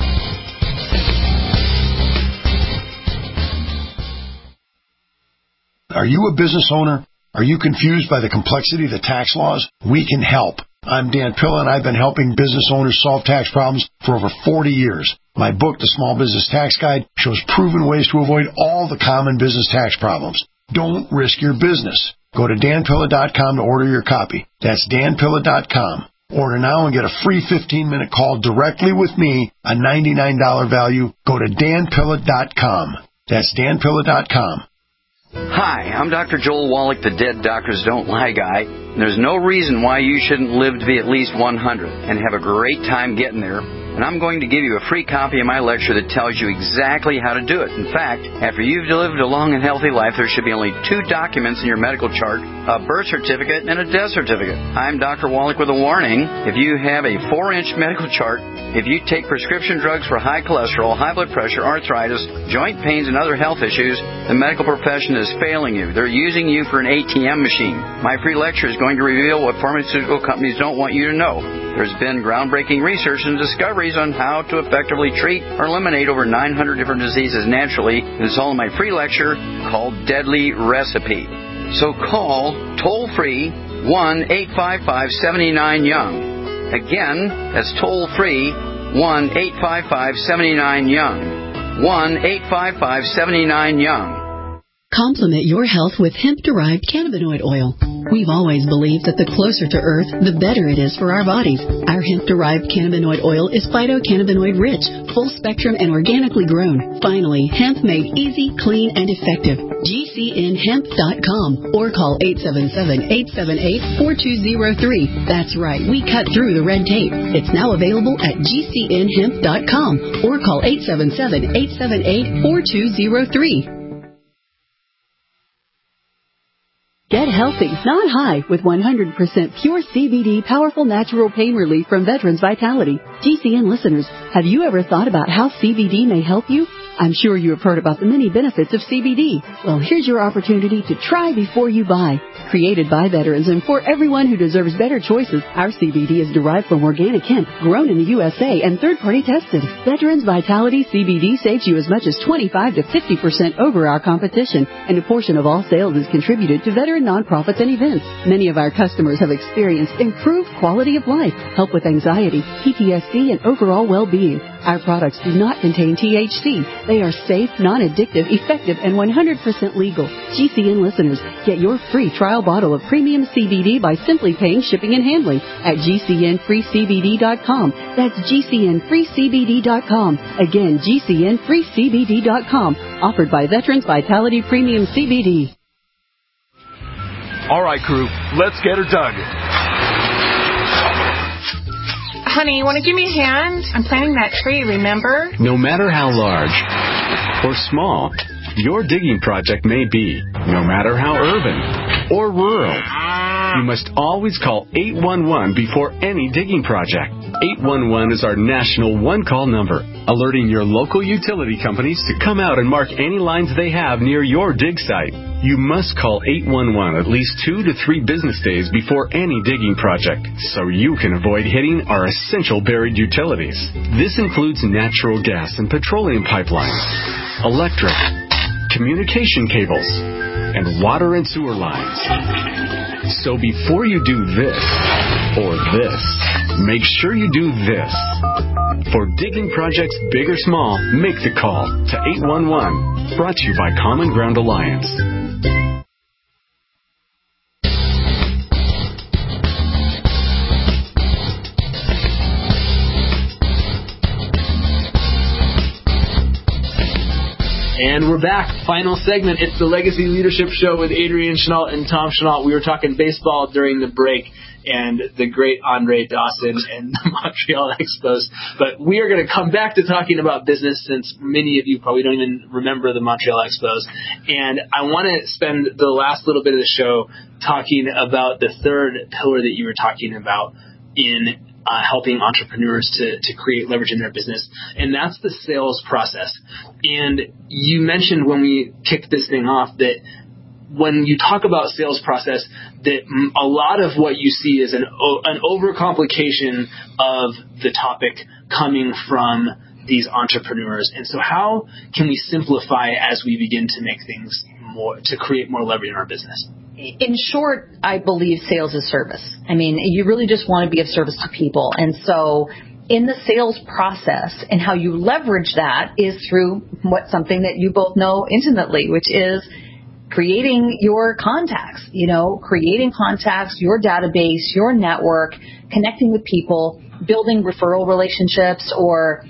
Are you a business owner? Are you confused by the complexity of the tax laws? We can help. I'm Dan Pilla, and I've been helping business owners solve tax problems for over forty years. My book, The Small Business Tax Guide, shows proven ways to avoid all the common business tax problems. Don't risk your business. Go to Dan Pilla dot com to order your copy. That's Dan Pilla dot com. Order now and get a free fifteen-minute call directly with me, a ninety-nine dollars value. Go to Dan Pilla dot com. That's Dan Pilla dot com. Hi, I'm Doctor Joel Wallach, the Dead Doctors Don't Lie guy. There's no reason why you shouldn't live to be at least one hundred and have a great time getting there. And I'm going to give you a free copy of my lecture that tells you exactly how to do it. In fact, after you've lived a long and healthy life, there should be only two documents in your medical chart, a birth certificate and a death certificate. I'm Doctor Wallach with a warning. If you have a four-inch medical chart, if you take prescription drugs for high cholesterol, high blood pressure, arthritis, joint pains, and other health issues, the medical profession is failing you. They're using you for an A T M machine. My free lecture is going to reveal what pharmaceutical companies don't want you to know. There's been groundbreaking research and discoveries on how to effectively treat or eliminate over nine hundred different diseases naturally. And it's all in my free lecture called Deadly Recipe. So call toll-free one eight five five, seven nine, young. Again, that's toll-free one eight five five, seven nine, young. one eight five five, seven nine, young. Complement your health with hemp-derived cannabinoid oil. We've always believed that the closer to Earth, the better it is for our bodies. Our hemp-derived cannabinoid oil is phytocannabinoid-rich, full-spectrum, and organically grown. Finally, hemp made easy, clean, and effective. G C N hemp dot com or call eight seven seven, eight seven eight, four two zero three. That's right, we cut through the red tape. It's now available at G C N hemp dot com or call eight seven seven, eight seven eight, four two zero three. Get healthy, not high, with one hundred percent pure C B D powerful natural pain relief from Veterans Vitality. G C N listeners, have you ever thought about how C B D may help you? I'm sure you have heard about the many benefits of C B D. Well, here's your opportunity to try before you buy. Created by veterans and for everyone who deserves better choices, our C B D is derived from organic hemp, grown in the U S A and third-party tested. Veterans Vitality C B D saves you as much as twenty-five to fifty percent over our competition, and a portion of all sales is contributed to veteran nonprofits and events. Many of our customers have experienced improved quality of life, help with anxiety, P T S D, and overall well-being. Our products do not contain T H C. They are safe, non-addictive, effective, and one hundred percent legal. G C N listeners, get your free trial bottle of premium C B D by simply paying shipping and handling at G C N free C B D dot com. That's G C N free C B D dot com. Again, G C N free C B D dot com. Offered by Veterans Vitality Premium C B D. All right, crew, let's get her dug. Honey, you want to give me a hand? I'm planting that tree, remember? No matter how large or small, your digging project may be, no matter how urban or rural, you must always call eight one one before any digging project. eight one one is our national one-call number, alerting your local utility companies to come out and mark any lines they have near your dig site. You must call eight one one at least two to three business days before any digging project, so you can avoid hitting our essential buried utilities. This includes natural gas and petroleum pipelines, electric, communication cables, and water and sewer lines. So before you do this or this, make sure you do this. For digging projects big or small, make the call to eight one one. Brought to you by Common Ground Alliance. And we're back. Final segment. It's the Legacy Leadership Show with Adrian Chenault and Tom Chenault. We were talking baseball during the break and the great Andre Dawson and the Montreal Expos. But we are going to come back to talking about business, since many of you probably don't even remember the Montreal Expos. And I want to spend the last little bit of the show talking about the third pillar that you were talking about in Uh, helping entrepreneurs to, to create leverage in their business, and that's the sales process. And you mentioned when we kicked this thing off that when you talk about sales process, that a lot of what you see is an, an overcomplication of the topic coming from these entrepreneurs. And so how can we simplify as we begin to make things more, to create more leverage in our business? In short, I believe sales is service. I mean, you really just want to be of service to people. And so in the sales process, and how you leverage that is through what something that you both know intimately, which is creating your contacts, you know, creating contacts, your database, your network, connecting with people, building referral relationships or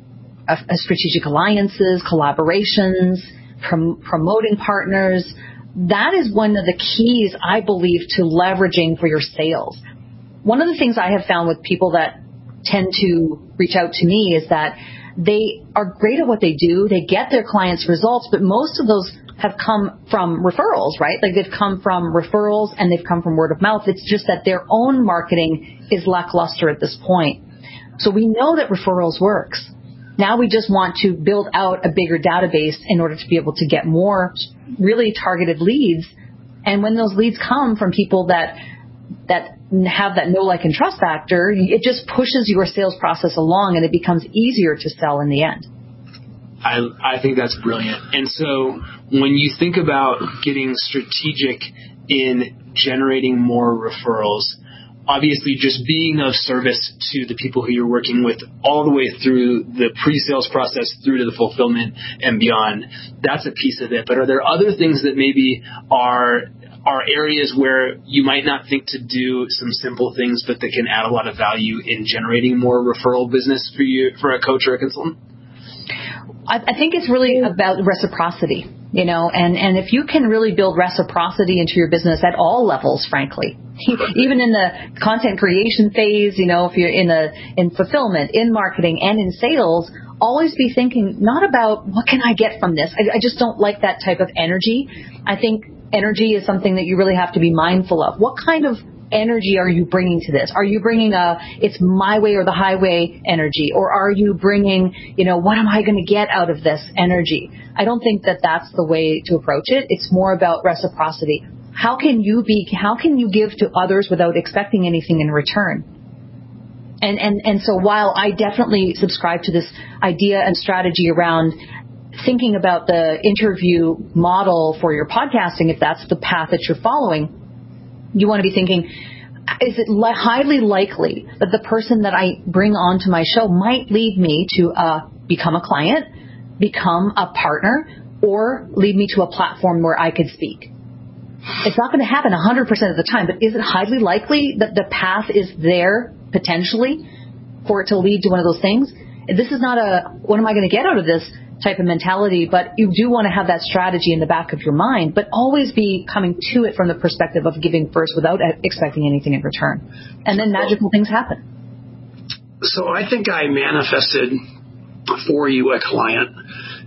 a, a strategic alliances, collaborations, prom- promoting partners. That is one of the keys, I believe, to leveraging for your sales. One of the things I have found with people that tend to reach out to me is that they are great at what they do. They get their clients results, but most of those have come from referrals, right? Like they've come from referrals and they've come from word of mouth. It's just that their own marketing is lackluster at this point. So we know that referrals works. Now we just want to build out a bigger database in order to be able to get more really targeted leads. And when those leads come from people that that have that know, like, and trust factor, it just pushes your sales process along and it becomes easier to sell in the end. I, I think that's brilliant. And so when you think about getting strategic in generating more referrals, obviously just being of service to the people who you're working with all the way through the pre-sales process through to the fulfillment and beyond, that's a piece of it. But are there other things that maybe are are areas where you might not think to do some simple things, but that can add a lot of value in generating more referral business for you, for a coach or a consultant? I, I think it's really about reciprocity, you know, and, and if you can really build reciprocity into your business at all levels, frankly, even in the content creation phase, you know, if you're in the, in fulfillment, in marketing, and in sales, always be thinking not about what can I get from this. I, I just don't like that type of energy. I think energy is something that you really have to be mindful of. What kind of energy are you bringing to this? Are you bringing a, it's my way or the highway energy? Or are you bringing, you know, what am I going to get out of this energy? I don't think that that's the way to approach it. It's more about reciprocity. How can you be, how can you give to others without expecting anything in return? And, and, and so while I definitely subscribe to this idea and strategy around thinking about the interview model for your podcasting, if that's the path that you're following, you want to be thinking, is it li- highly likely that the person that I bring onto my show might lead me to uh, become a client, become a partner, or lead me to a platform where I could speak? It's not going to happen one hundred percent of the time, but is it highly likely that the path is there potentially for it to lead to one of those things? This is not a, what am I going to get out of this type of mentality, but you do want to have that strategy in the back of your mind, but always be coming to it from the perspective of giving first without expecting anything in return. And then magical things happen. So I think I manifested for you a client,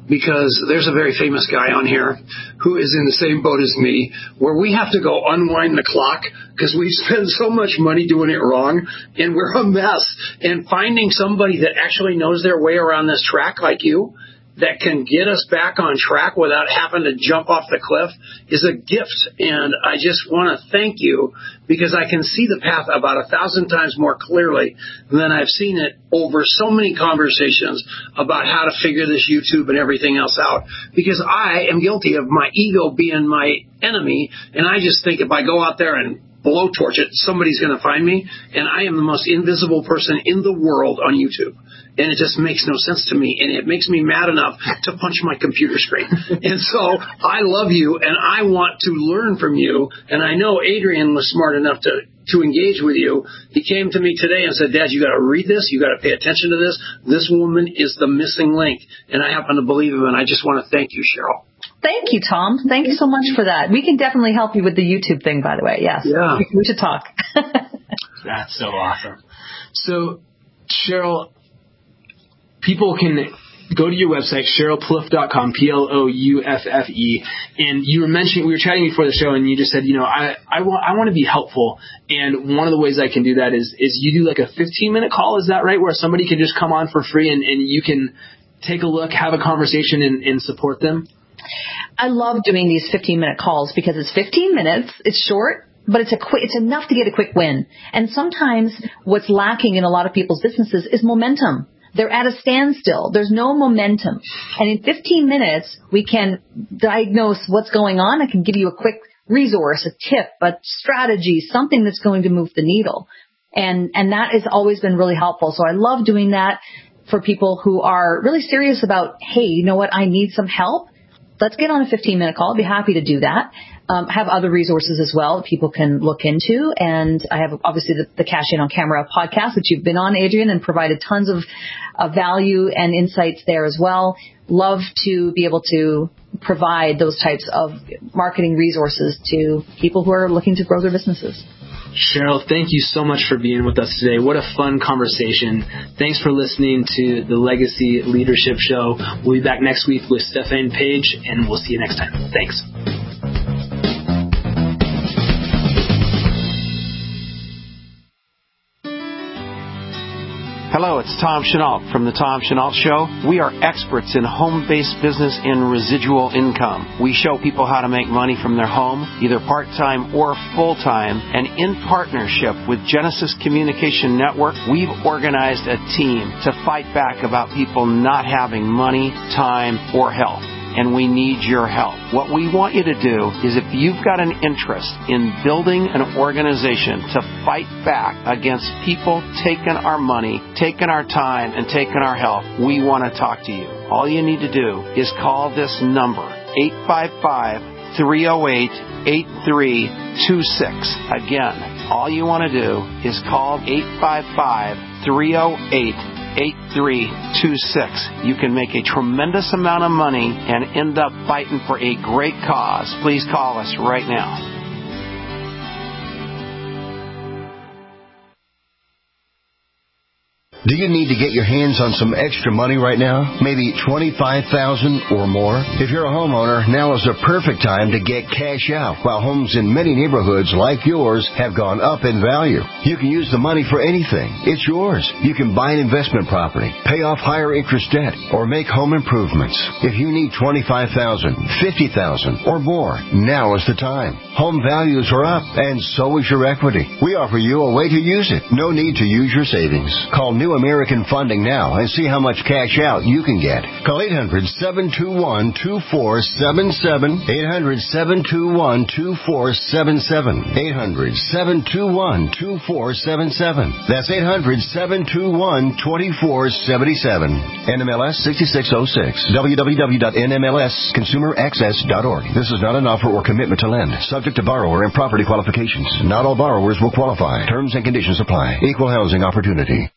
because there's a very famous guy on here who is in the same boat as me, where we have to go unwind the clock because we spend so much money doing it wrong, and we're a mess. And finding somebody that actually knows their way around this track like you, that can get us back on track without having to jump off the cliff, is a gift. And I just want to thank you, because I can see the path about a thousand times more clearly than I've seen it over so many conversations about how to figure this YouTube and everything else out. Because I am guilty of my ego being my enemy, and I just think if I go out there and blowtorch it, somebody's going to find me, and I am the most invisible person in the world on YouTube. And it just makes no sense to me, and it makes me mad enough to punch my computer screen. And so I love you, and I want to learn from you, and I know Adrian was smart enough to, to engage with you. He came to me today and said, Dad, you got to read this, you got to pay attention to this. This woman is the missing link, and I happen to believe him, and I just want to thank you, Cheryl. Thank you, Tom. Thank you so much for that. We can definitely help you with the YouTube thing, by the way. Yes. Yeah. We, we should talk. That's so awesome. So, Cheryl, people can go to your website, cheryl plouffe dot com, P L O U F F E, and you were mentioning, we were chatting before the show, and you just said, you know, I, I want I want to be helpful, and one of the ways I can do that is is you do like a fifteen-minute call, is that right, where somebody can just come on for free, and, and you can take a look, have a conversation, and, and support them? I love doing these fifteen-minute calls because it's fifteen minutes, it's short, but it's a quick, it's enough to get a quick win. And sometimes what's lacking in a lot of people's businesses is momentum. They're at a standstill. There's no momentum. And in fifteen minutes, we can diagnose what's going on. I can give you a quick resource, a tip, a strategy, something that's going to move the needle. And, and that has always been really helpful. So I love doing that for people who are really serious about, hey, you know what, I need some help. Let's get on a fifteen-minute call. I'd be happy to do that. Um, have other resources as well that people can look into. And I have obviously the, the Cash In on Camera podcast, which you've been on, Adrian, and provided tons of, of value and insights there as well. Love to be able to provide those types of marketing resources to people who are looking to grow their businesses. Cheryl, thank you so much for being with us today. What a fun conversation. Thanks for listening to the Legacy Leadership Show. We'll be back next week with Stephane Page, and we'll see you next time. Thanks. Hello, it's Tom Chenault from The Tom Chenault Show. We are experts in home-based business and residual income. We show people how to make money from their home, either part-time or full-time, and in partnership with Genesis Communication Network, we've organized a team to fight back about people not having money, time, or health. And we need your help. What we want you to do is, if you've got an interest in building an organization to fight back against people taking our money, taking our time, and taking our health, we want to talk to you. All you need to do is call this number, eight five five, three oh eight, eight three two six. Again, all you want to do is call eight five five, three oh eight, eight three two six. You can make a tremendous amount of money and end up fighting for a great cause. Please call us right now. Do you need to get your hands on some extra money right now? Maybe twenty-five thousand dollars or more? If you're a homeowner, now is the perfect time to get cash out while homes in many neighborhoods like yours have gone up in value. You can use the money for anything. It's yours. You can buy an investment property, pay off higher interest debt, or make home improvements. If you need twenty-five thousand dollars, fifty thousand dollars or more, now is the time. Home values are up, and so is your equity. We offer you a way to use it. No need to use your savings. Call New American Funding now and see how much cash out you can get. Call eight hundred, seven two one, two four seven seven, eight hundred, seven two one, two four seven seven, eight hundred, seven two one, two four seven seven. That's eight hundred, seven two one, two four seven seven. N M L S sixty-six oh six. w w w dot n m l s consumer access dot org. This is not an offer or commitment to lend. Subject to borrower and property qualifications. Not all borrowers will qualify. Terms and conditions apply. Equal housing opportunity.